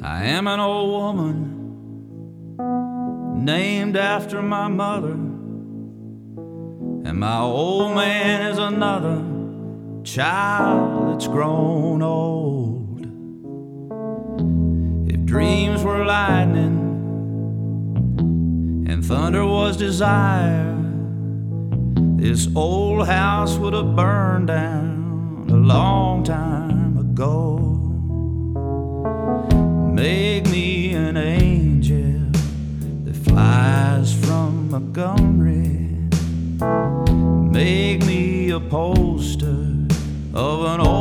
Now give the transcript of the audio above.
I am an old woman named after my mother, and my old man is another child that's grown old. If dreams were lightning and thunder was desire, this old house would have burned down a long time ago. Make me an angel that flies from Montgomery. Make me a poster of an old